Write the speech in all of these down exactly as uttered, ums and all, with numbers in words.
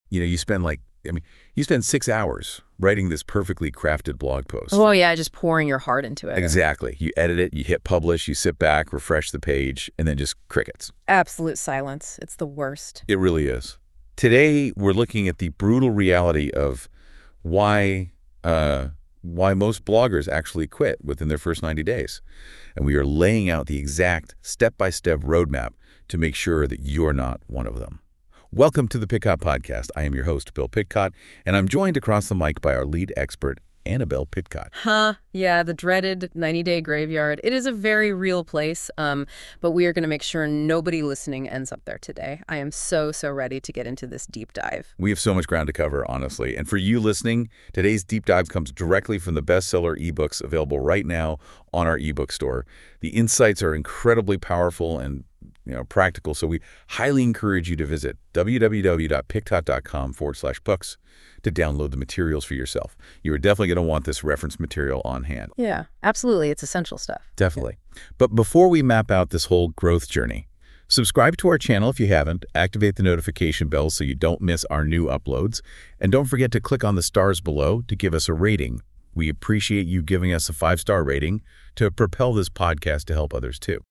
you know, you spend like, I mean, you spend six hours writing this perfectly crafted blog post. Oh, yeah, just pouring your heart into it. Exactly. You edit it, you hit publish, you sit back, refresh the page, and then just crickets. Absolute silence. It's the worst. It really is. Today, we're looking at the brutal reality of why uh, why most bloggers actually quit within their first ninety days. And we are laying out the exact step-by-step roadmap to make sure that you're not one of them. Welcome to the Pitcott Podcast. I am your host, Bill Pitcott, and I'm joined across the mic by our lead expert, Annabelle Pitcott. Huh. Yeah, the dreaded ninety-day graveyard. It is a very real place, um, but we are going to make sure nobody listening ends up there today. I am so, so ready to get into this deep dive. We have so much ground to cover, honestly. And for you listening, today's deep dive comes directly from the bestseller ebooks available right now on our ebook store. The insights are incredibly powerful and you know, practical, so we highly encourage you to visit www.pitcott.com forward slash books to download the materials for yourself. You are definitely going to want this reference material on hand. Yeah, absolutely. It's essential stuff. Definitely. But before we map out this whole growth journey, subscribe to our channel if you haven't, activate the notification bell so you don't miss our new uploads, and don't forget to click on the stars below to give us a rating. We appreciate you giving us a five-star rating to propel this podcast to help others too.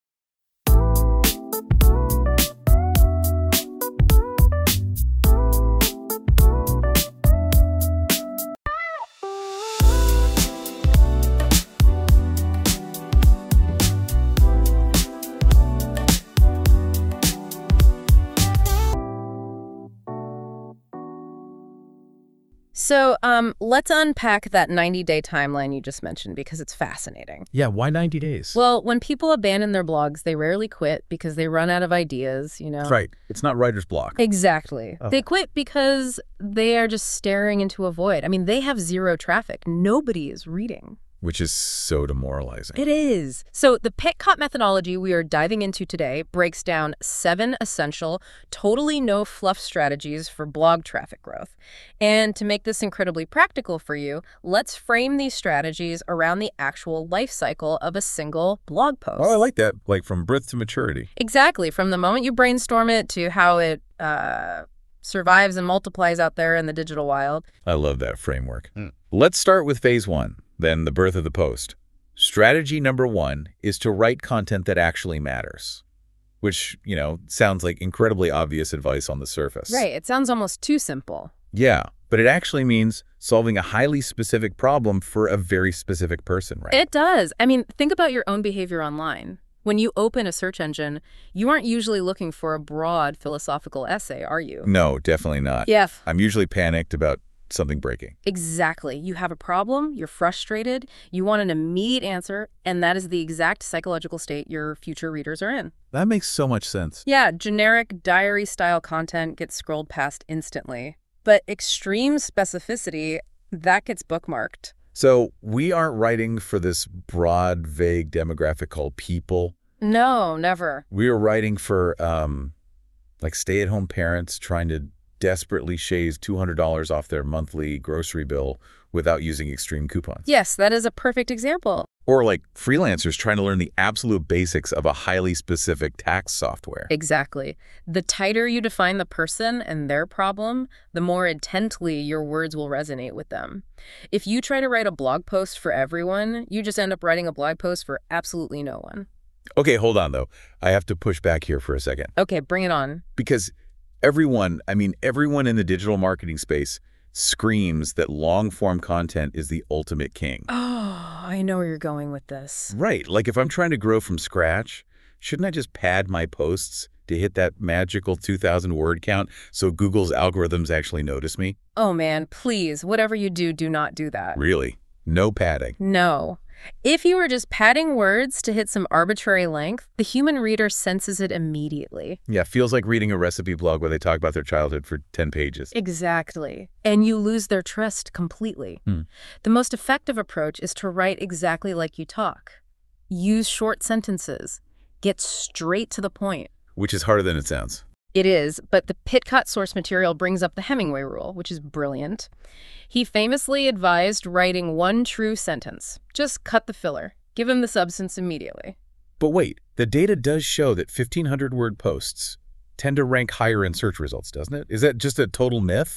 So um, let's unpack that ninety-day timeline you just mentioned because it's fascinating. Yeah, why ninety days? Well, when people abandon their blogs, they rarely quit because they run out of ideas, you know? Right. It's not writer's block. Exactly. Oh. They quit because they are just staring into a void. I mean, they have zero traffic. Nobody is reading. Which is so demoralizing. It is. So the Pitcott methodology we are diving into today breaks down seven essential, totally no fluff strategies for blog traffic growth. And to make this incredibly practical for you, let's frame these strategies around the actual life cycle of a single blog post. Oh, I like that. Like from birth to maturity. Exactly. From the moment you brainstorm it to how it uh, survives and multiplies out there in the digital wild. I love that framework. Mm. Let's start with phase one. Then the birth of the post. Strategy number one is to write content that actually matters, which, you know, sounds like incredibly obvious advice on the surface. Right. It sounds almost too simple. Yeah, but it actually means solving a highly specific problem for a very specific person, right? It does. I mean, think about your own behavior online. When you open a search engine, you aren't usually looking for a broad philosophical essay, are you? No, definitely not. Yeah. I'm usually panicked about something breaking. Exactly. You have a problem, you're frustrated, you want an immediate answer, and that is the exact psychological state your future readers are in. That makes so much sense. Yeah, generic diary-style content gets scrolled past instantly. But extreme specificity, that gets bookmarked. So we aren't writing for this broad, vague demographic called people. No, never. We are writing for um, like stay-at-home parents trying to desperately shave two hundred dollars off their monthly grocery bill without using extreme coupons. Yes, that is a perfect example. Or like freelancers trying to learn the absolute basics of a highly specific tax software. Exactly. The tighter you define the person and their problem, the more intently your words will resonate with them. If you try to write a blog post for everyone, you just end up writing a blog post for absolutely no one. Okay, hold on though. I have to push back here for a second. Okay, bring it on. Because everyone, I mean, everyone in the digital marketing space screams that long-form content is the ultimate king. Oh, I know where you're going with this. Right. Like if I'm trying to grow from scratch, shouldn't I just pad my posts to hit that magical two thousand word count so Google's algorithms actually notice me? Oh man, please, whatever you do, do not do that. Really? No padding? No. If you were just padding words to hit some arbitrary length, the human reader senses it immediately. Yeah, feels like reading a recipe blog where they talk about their childhood for ten pages. Exactly. And you lose their trust completely. Hmm. The most effective approach is to write exactly like you talk. Use short sentences. Get straight to the point. Which is harder than it sounds. It is, but the Pitcott source material brings up the Hemingway rule, which is brilliant. He famously advised writing one true sentence. Just cut the filler. Give him the substance immediately. But wait, the data does show that fifteen hundred word posts tend to rank higher in search results, doesn't it? Is that just a total myth?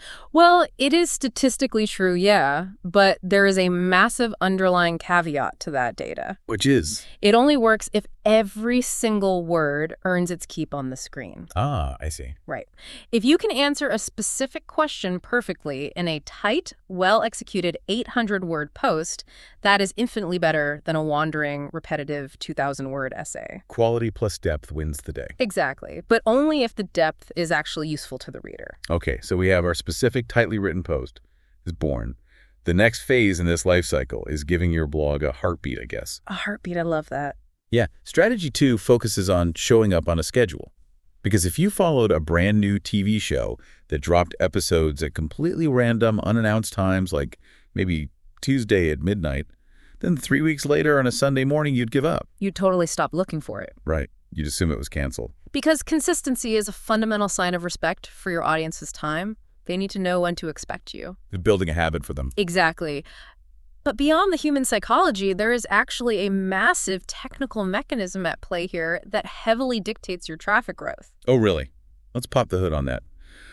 Well, it is statistically true, yeah, but there is a massive underlying caveat to that data. Which is? It only works if every single word earns its keep on the screen. Ah, I see. Right. If you can answer a specific question perfectly in a tight, well-executed eight hundred word post, that is infinitely better than a wandering, repetitive two thousand word essay. Quality plus depth wins the day. Exactly, but only if the depth is actually useful to the reader. Okay, so we have our specific, tightly written post is born. The next phase in this life cycle is giving your blog a heartbeat, I guess. A heartbeat, I love that. Yeah, strategy two focuses on showing up on a schedule. Because if you followed a brand new T V show that dropped episodes at completely random, unannounced times, like maybe Tuesday at midnight, then three weeks later on a Sunday morning, you'd give up. You'd totally stop looking for it. Right. You'd assume it was canceled. Because consistency is a fundamental sign of respect for your audience's time. They need to know when to expect you. Building a habit for them. Exactly. But beyond the human psychology, there is actually a massive technical mechanism at play here that heavily dictates your traffic growth. Oh, really? Let's pop the hood on that.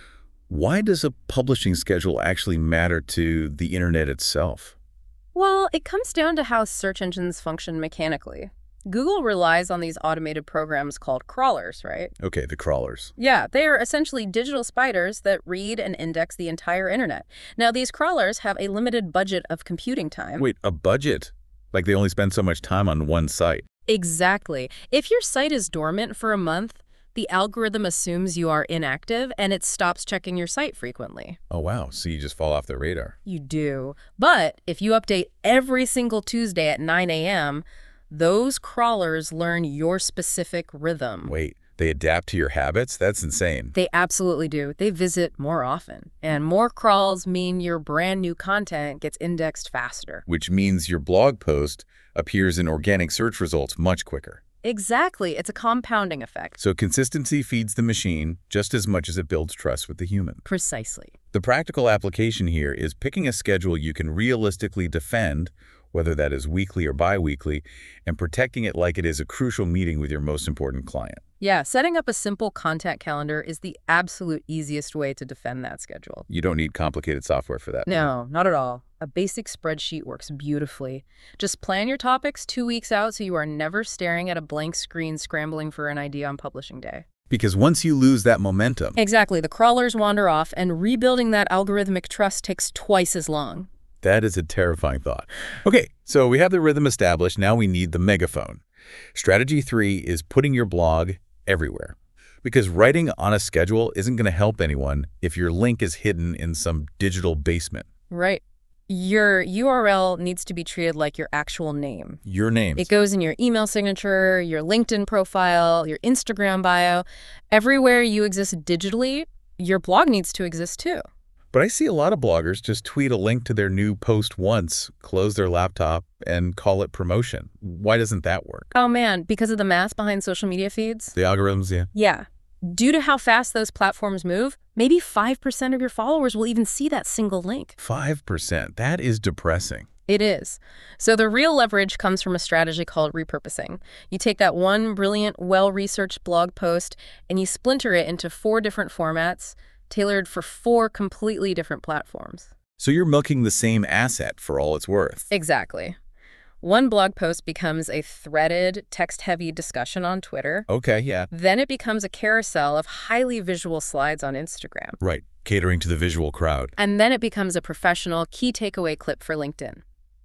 Why does a publishing schedule actually matter to the internet itself? Well, it comes down to how search engines function mechanically. Google relies on these automated programs called crawlers, right? Okay, the crawlers. Yeah, they are essentially digital spiders that read and index the entire internet. Now, these crawlers have a limited budget of computing time. Wait, a budget? Like they only spend so much time on one site? Exactly. If your site is dormant for a month, the algorithm assumes you are inactive and it stops checking your site frequently. Oh, wow. So you just fall off their radar. You do. But if you update every single Tuesday at nine A M, those crawlers learn your specific rhythm. Wait, they adapt to your habits? That's insane. They absolutely do. They visit more often. And more crawls mean your brand new content gets indexed faster. Which means your blog post appears in organic search results much quicker. Exactly. It's a compounding effect. So consistency feeds the machine just as much as it builds trust with the human. Precisely. The practical application here is picking a schedule you can realistically defend, whether that is weekly or bi-weekly, and protecting it like it is a crucial meeting with your most important client. Yeah, setting up a simple content calendar is the absolute easiest way to defend that schedule. You don't need complicated software for that. No, not at all. A basic spreadsheet works beautifully. Just plan your topics two weeks out so you are never staring at a blank screen scrambling for an idea on publishing day. Because once you lose that momentum... Exactly. The crawlers wander off, and rebuilding that algorithmic trust takes twice as long. That is a terrifying thought. Okay, so we have the rhythm established. Now we need the megaphone. Strategy three is putting your blog everywhere. Because writing on a schedule isn't going to help anyone if your link is hidden in some digital basement. Right. Your U R L needs to be treated like your actual name. Your name. It goes in your email signature, your LinkedIn profile, your Instagram bio. Everywhere you exist digitally, your blog needs to exist too. But I see a lot of bloggers just tweet a link to their new post once, close their laptop, and call it promotion. Why doesn't that work? Oh man, because of the math behind social media feeds? The algorithms, yeah. Yeah. Due to how fast those platforms move, maybe five percent of your followers will even see that single link. five percent. That is depressing. It is. So the real leverage comes from a strategy called repurposing. You take that one brilliant, well-researched blog post and you splinter it into four different formats, tailored for four completely different platforms. So you're milking the same asset for all it's worth. Exactly. One blog post becomes a threaded, text-heavy discussion on Twitter. Okay, yeah. Then it becomes a carousel of highly visual slides on Instagram. Right, catering to the visual crowd. And then it becomes a professional key takeaway clip for LinkedIn.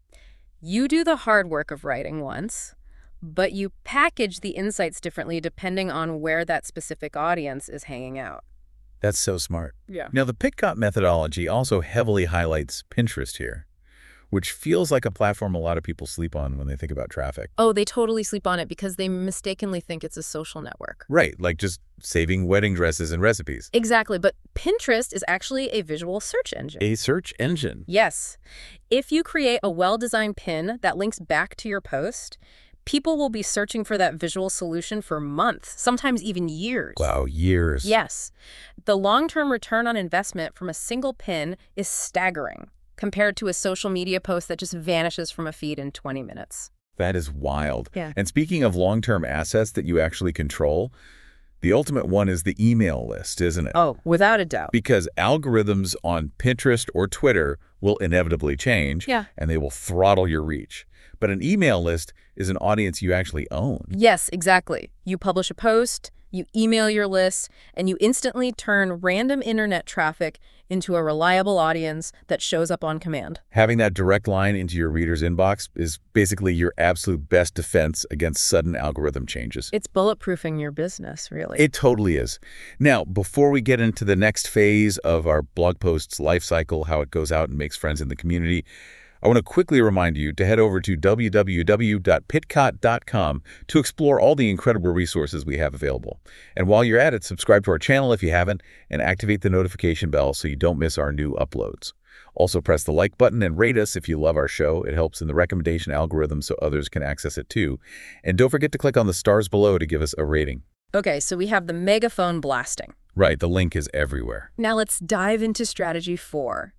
You do the hard work of writing once, but you package the insights differently depending on where that specific audience is hanging out. That's so smart. Yeah. Now, the Picot methodology also heavily highlights Pinterest here, which feels like a platform a lot of people sleep on when they think about traffic. Oh, they totally sleep on it because they mistakenly think it's a social network. Right, like just saving wedding dresses and recipes. Exactly, but Pinterest is actually a visual search engine. A search engine. Yes. If you create a well-designed pin that links back to your post, people will be searching for that visual solution for months, sometimes even years. Wow, years. Yes. The long-term return on investment from a single pin is staggering compared to a social media post that just vanishes from a feed in twenty minutes. That is wild. Yeah. And speaking of long-term assets that you actually control, The ultimate one is the email list, isn't it? Oh, without a doubt. Because algorithms on Pinterest or Twitter will inevitably change, Yeah. and they will throttle your reach. But an email list is an audience you actually own. Yes, exactly. You publish a post, you email your list, and you instantly turn random internet traffic into a reliable audience that shows up on command. Having that direct line into your reader's inbox is basically your absolute best defense against sudden algorithm changes. It's bulletproofing your business, really. It totally is. Now, before we get into the next phase of our blog post's life cycle, how it goes out and makes friends in the community, I want to quickly remind you to head over to w w w dot pitcott dot com to explore all the incredible resources we have available. And while you're at it, subscribe to our channel if you haven't, and activate the notification bell so you don't miss our new uploads. Also, press the like button and rate us if you love our show. It helps in the recommendation algorithm so others can access it too. And don't forget to click on the stars below to give us a rating. Okay, so we have the megaphone blasting. Right, the link is everywhere. Now let's dive into strategy four.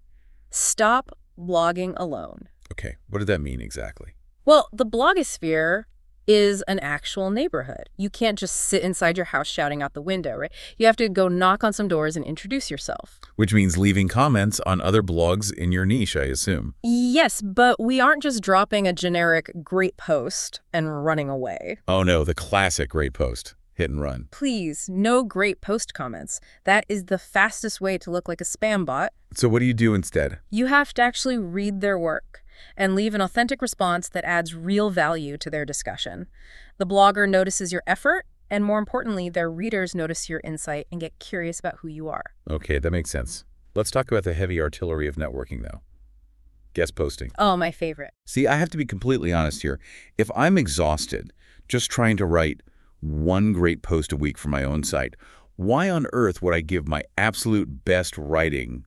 Stop blogging alone. Okay, what did that mean exactly? Well, the blogosphere is an actual neighborhood. You can't just sit inside your house shouting out the window, right? You have to go knock on some doors and introduce yourself. Which means leaving comments on other blogs in your niche, I assume. Yes, but we aren't just dropping a generic great post and running away. Oh no, the classic great post. Hit and run. Please, no great post comments. That is the fastest way to look like a spam bot. So what do you do instead? You have to actually read their work and leave an authentic response that adds real value to their discussion. The blogger notices your effort, and more importantly, their readers notice your insight and get curious about who you are. Okay, that makes sense. Let's talk about the heavy artillery of networking, though. Guest posting. Oh, my favorite. See, I have to be completely honest here. If I'm exhausted just trying to write one great post a week for my own site, why on earth would I give my absolute best writing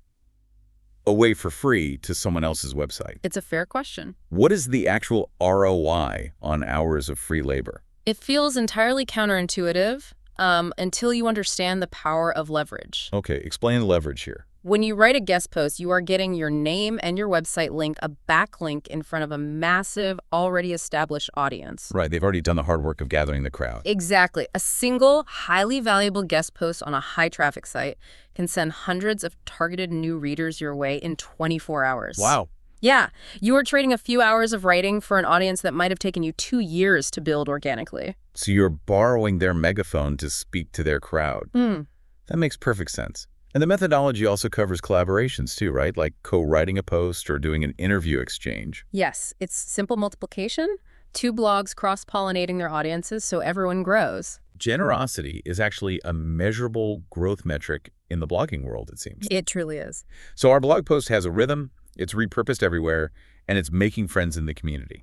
away for free to someone else's website? It's a fair question. What is the actual R O I on hours of free labor? It feels entirely counterintuitive um, until you understand the power of leverage. Okay, explain the leverage here. When you write a guest post, you are getting your name and your website link, a backlink in front of a massive, already established audience. Right, they've already done the hard work of gathering the crowd. Exactly. A single, highly valuable guest post on a high-traffic site can send hundreds of targeted new readers your way in twenty-four hours. Wow. Yeah. You are trading a few hours of writing for an audience that might have taken you two years to build organically. So you're borrowing their megaphone to speak to their crowd. Mm. That makes perfect sense. And the methodology also covers collaborations too, right? Like co-writing a post or doing an interview exchange. Yes, it's simple multiplication, two blogs cross-pollinating their audiences so everyone grows. Generosity is actually a measurable growth metric in the blogging world, it seems. It truly is. So our blog post has a rhythm, it's repurposed everywhere, and it's making friends in the community.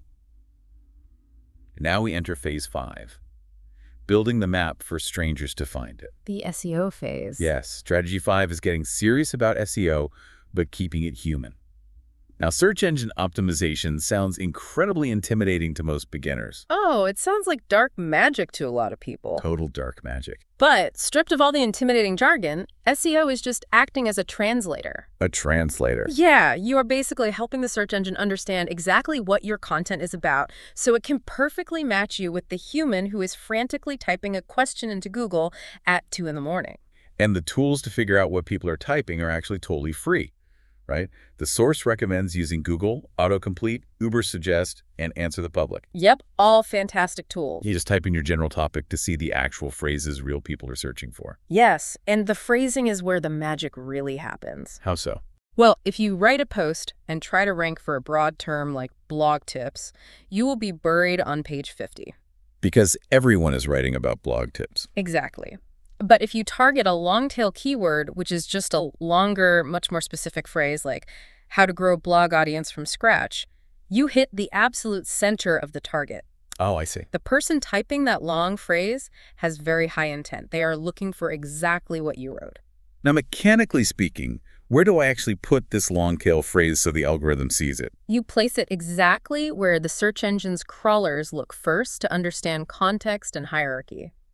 Now we enter phase five. Building the map for strangers to find it. The S E O phase. Yes, strategy five is getting serious about S E O, but keeping it human. Now, search engine optimization sounds incredibly intimidating to most beginners. Oh, it sounds like dark magic to a lot of people. Total dark magic. But stripped of all the intimidating jargon, S E O is just acting as a translator. A translator. Yeah, you are basically helping the search engine understand exactly what your content is about, so it can perfectly match you with the human who is frantically typing a question into Google at two in the morning. And the tools to figure out what people are typing are actually totally free, right? The source recommends using Google, Autocomplete, Ubersuggest, and Answer the Public. Yep, all fantastic tools. You just type in your general topic to see the actual phrases real people are searching for. Yes, and the phrasing is where the magic really happens. How so? Well, if you write a post and try to rank for a broad term like blog tips, you will be buried on page fifty. Because everyone is writing about blog tips. Exactly. But if you target a long-tail keyword, which is just a longer, much more specific phrase like how to grow a blog audience from scratch, you hit the absolute center of the target. Oh, I see. The person typing that long phrase has very high intent. They are looking for exactly what you wrote. Now, mechanically speaking, where do I actually put this long tail phrase so the algorithm sees it? You place it exactly where the search engine's crawlers look first to understand context and hierarchy.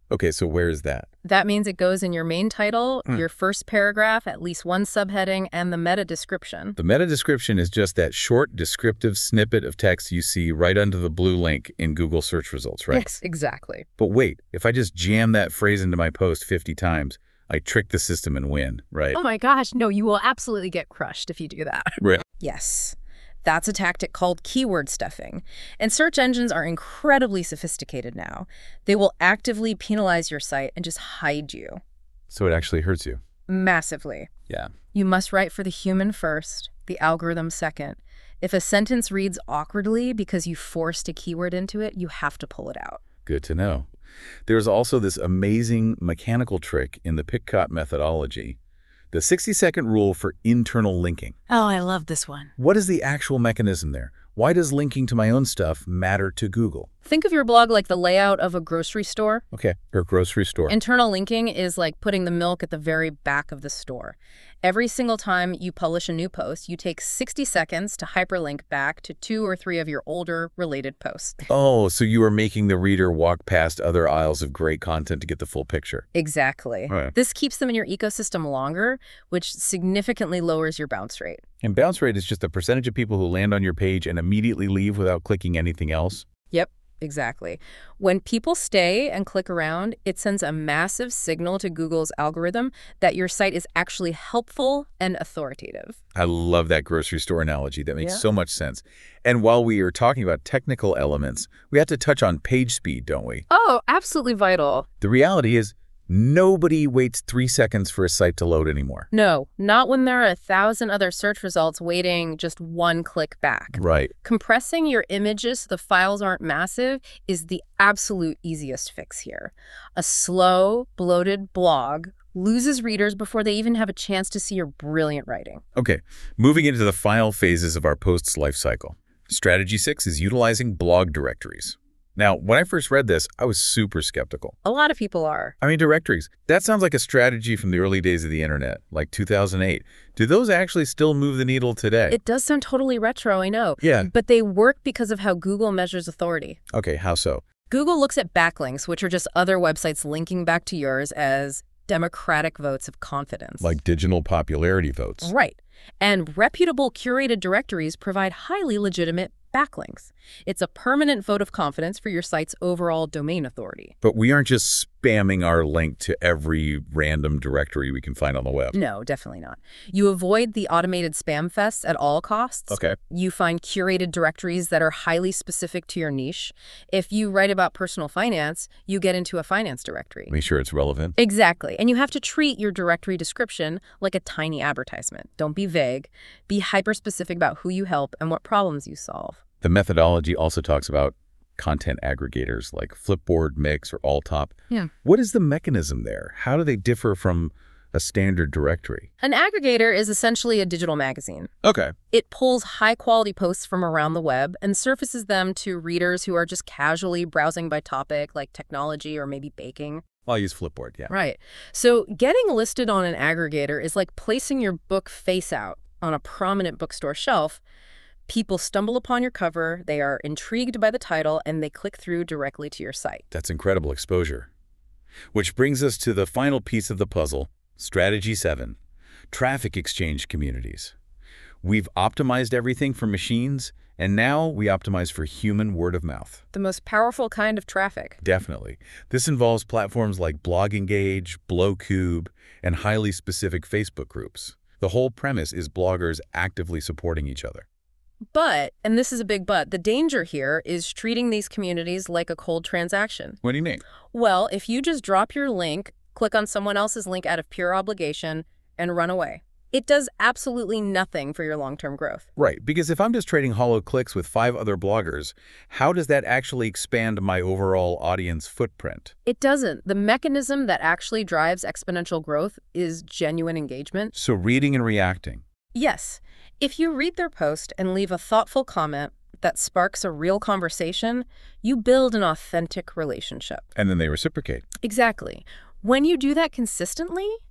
Okay, so where is that? That means it goes in your main title, Mm. your first paragraph, at least one subheading, and the meta description. The meta description is just that short, descriptive snippet of text you see right under the blue link in Google search results, right? Yes, exactly. But wait, if I just jam that phrase into my post fifty times, I trick the system and win, right? Oh my gosh, no, you will absolutely get crushed if you do that. Right. Yes. That's a tactic called keyword stuffing. And search engines are incredibly sophisticated now. They will actively penalize your site and just hide you. So it actually hurts you. Massively. Yeah. You must write for the human first, the algorithm second. If a sentence reads awkwardly because you forced a keyword into it, you have to pull it out. Good to know. There's also this amazing mechanical trick in the Pickcott methodology, the sixty-second rule for internal linking. Oh, I love this one. What is the actual mechanism there? Why does linking to my own stuff matter to Google? Think of your blog like the layout of a grocery store. Okay, or grocery store. Internal linking is like putting the milk at the very back of the store. Every single time you publish a new post, you take sixty seconds to hyperlink back to two or three of your older related posts. Oh, so you are making the reader walk past other aisles of great content to get the full picture. Exactly. Right. This keeps them in your ecosystem longer, which significantly lowers your bounce rate. And bounce rate is just the percentage of people who land on your page and immediately leave without clicking anything else. Yep. Exactly. When people stay and click around, it sends a massive signal to Google's algorithm that your site is actually helpful and authoritative. I love that grocery store analogy. That makes Yeah. so much sense. And while we are talking about technical elements, we have to touch on page speed, don't we? Oh, absolutely vital. The reality is nobody waits three seconds for a site to load anymore. No, not when there are a thousand other search results waiting just one click back. Right. Compressing your images so the files aren't massive is the absolute easiest fix here. A slow, bloated blog loses readers before they even have a chance to see your brilliant writing. Okay, moving into the final phases of our post's life cycle. Strategy six is utilizing blog directories. Now, when I first read this, I was super skeptical. A lot of people are. I mean, directories, that sounds like a strategy from the early days of the internet, like two thousand eight. Do those actually still move the needle today? It does sound totally retro, I know. Yeah. But they work because of how Google measures authority. Okay, how so? Google looks at backlinks, which are just other websites linking back to yours, as democratic votes of confidence. Like digital popularity votes. Right. And reputable curated directories provide highly legitimate backlinks. It's a permanent vote of confidence for your site's overall domain authority. But we aren't just spamming our link to every random directory we can find on the web. No, definitely not. You avoid the automated spam fests at all costs. Okay. You find curated directories that are highly specific to your niche. If you write about personal finance, you get into a finance directory. Make sure it's relevant. Exactly. And you have to treat your directory description like a tiny advertisement. Don't be vague. Be hyper-specific about who you help and what problems you solve. The methodology also talks about content aggregators like Flipboard, Mix, or Alltop. Yeah. What is the mechanism there? How do they differ from a standard directory? An aggregator is essentially a digital magazine. Okay. It pulls high-quality posts from around the web and surfaces them to readers who are just casually browsing by topic, like technology or maybe baking. I'll use Flipboard, yeah. Right. So getting listed on an aggregator is like placing your book face out on a prominent bookstore shelf. People stumble upon your cover, they are intrigued by the title, and they click through directly to your site. That's incredible exposure. Which brings us to the final piece of the puzzle, strategy seven, traffic exchange communities. We've optimized everything for machines, and now we optimize for human word of mouth. The most powerful kind of traffic. Definitely. This involves platforms like Blog Engage, BlowCube, and highly specific Facebook groups. The whole premise is bloggers actively supporting each other. But, and this is a big but, the danger here is treating these communities like a cold transaction. What do you mean? Well, if you just drop your link, click on someone else's link out of pure obligation, and run away, it does absolutely nothing for your long-term growth. Right, because if I'm just trading hollow clicks with five other bloggers, how does that actually expand my overall audience footprint? It doesn't. The mechanism that actually drives exponential growth is genuine engagement. So reading and reacting. Yes. If you read their post and leave a thoughtful comment that sparks a real conversation, you build an authentic relationship. And then they reciprocate. Exactly. When you do that consistently,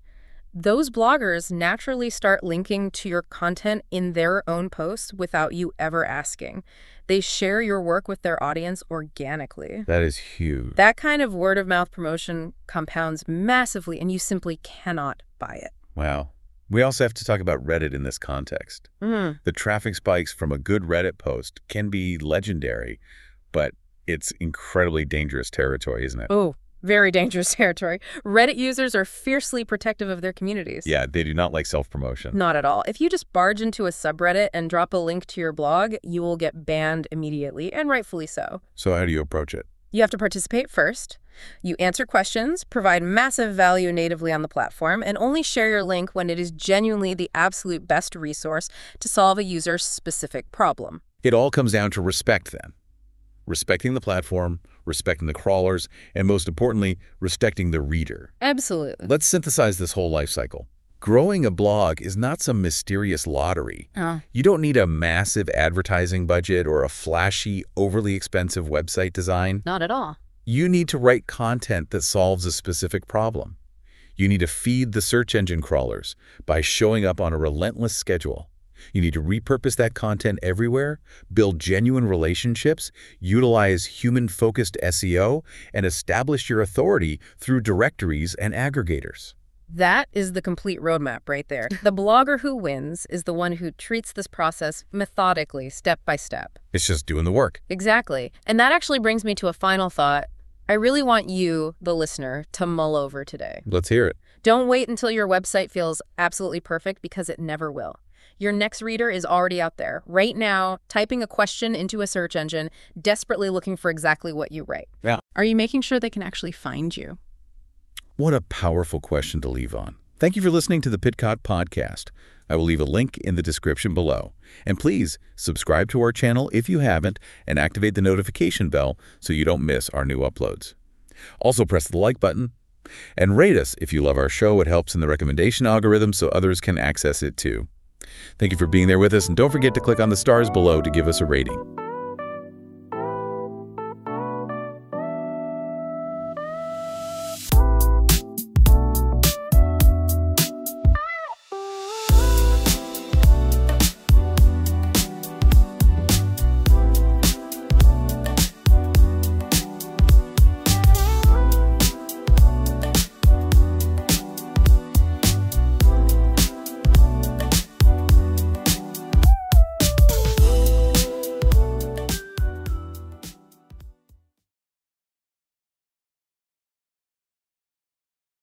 Those bloggers naturally start linking to your content in their own posts without you ever asking. They share your work with their audience organically. That is huge. That kind of word-of-mouth promotion compounds massively, and you simply cannot buy it. Wow. We also have to talk about Reddit in this context. Mm. The traffic spikes from a good Reddit post can be legendary, but it's incredibly dangerous territory, isn't it? Oh, very dangerous territory. Reddit users are fiercely protective of their communities. Yeah, they do not like self-promotion. Not at all. If you just barge into a subreddit and drop a link to your blog, you will get banned immediately, and rightfully so. So how do you approach it? You have to participate first. You answer questions, provide massive value natively on the platform, and only share your link when it is genuinely the absolute best resource to solve a user's specific problem. It all comes down to respect then. Respecting the platform, respecting the crawlers, and most importantly, respecting the reader. Absolutely. Let's synthesize this whole life cycle. Growing a blog is not some mysterious lottery. Oh. You don't need a massive advertising budget or a flashy, overly expensive website design. Not at all. You need to write content that solves a specific problem. You need to feed the search engine crawlers by showing up on a relentless schedule. You need to repurpose that content everywhere, build genuine relationships, utilize human-focused S E O, and establish your authority through directories and aggregators. That is the complete roadmap right there. The blogger who wins is the one who treats this process methodically, step by step. It's just doing the work. Exactly. And that actually brings me to a final thought I really want you, the listener, to mull over today. Let's hear it. Don't wait until your website feels absolutely perfect, because it never will. Your next reader is already out there, right now, typing a question into a search engine, desperately looking for exactly what you write. Yeah. Are you making sure they can actually find you? What a powerful question to leave on. Thank you for listening to the Pitcott Podcast. I will leave a link in the description below. And please subscribe to our channel if you haven't, and activate the notification bell so you don't miss our new uploads. Also press the like button and rate us if you love our show. It helps in the recommendation algorithm so others can access it too. Thank you for being there with us, and don't forget to click on the stars below to give us a rating.